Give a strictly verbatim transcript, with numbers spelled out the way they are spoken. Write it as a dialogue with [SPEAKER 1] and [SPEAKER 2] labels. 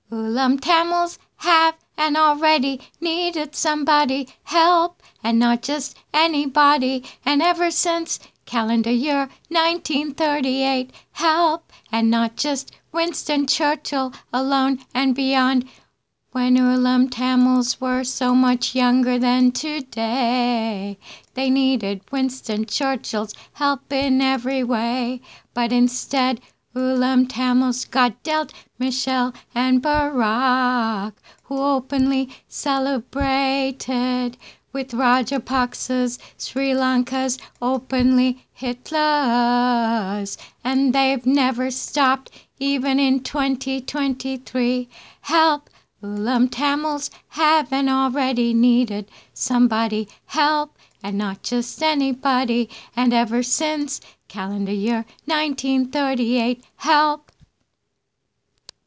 [SPEAKER 1] Oolam Tamils have and already needed somebody help, and not just anybody. And ever since calendar year nineteen thirty-eight, help, and not just Winston Churchill alone and beyond. When Oolam Tamils were so much younger than today, they needed Winston Churchill's help in every way. But instead, Oolam Tamils got dealt Michelle and Barack, who openly celebrated with Rajapaksa's, Sri Lanka's, openly Hitler's. And they've never stopped, even in twenty twenty-three. Help! Oolam Tamils haven't already needed somebody help, and not just anybody. And ever since calendar year nineteen thirty-eight, help,